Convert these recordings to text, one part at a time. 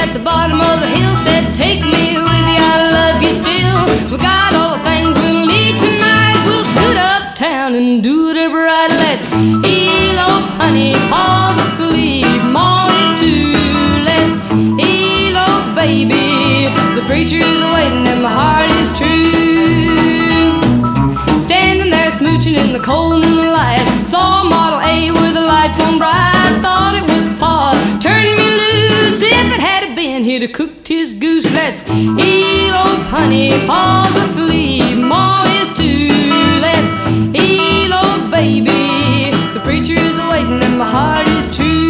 at the bottom of the hill said, take me with you, I love you still. We got all the things we'll need tonight. We'll scoot uptown and do whatever right. Let's elope, honey, pa's asleep, Ma is too. Let's elope, baby, the preacher's waiting and my heart is true. Standing there smooching in the cold moonlight, saw Model A with the lights on bright. Thought it was Pa, turned me loose. If it had been, he'd have cooked his goose. Let's elope, honey, Pa's asleep, Ma is too. Let's elope, baby, the preacher's waiting and my heart is true.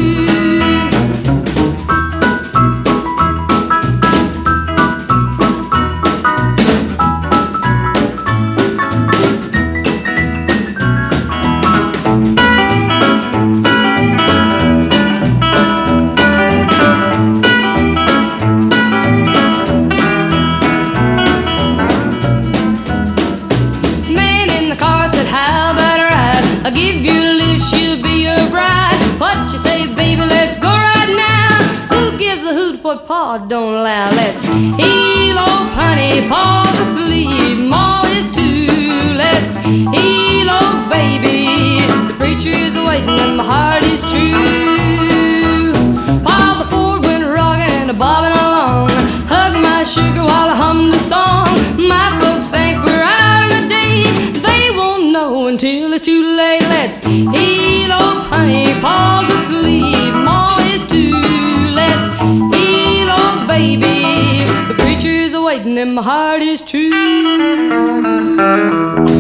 How about a ride? I'll give you a lift, she'll be your bride. What you say, baby, let's go right now. Who gives a hoot what Pa don't allow? Let's elope, honey, Pa's asleep, Ma is too. Let's elope, baby, the preacher's waiting and my heart is true. Pa the Ford went rocking and a bobbing along, hugged my sugar while I hummed a song. My folks think we're out on a date, until it's too late. Let's elope, honey, Pa's asleep, Ma is too. Let's elope, baby, the preacher's waiting and my heart is true.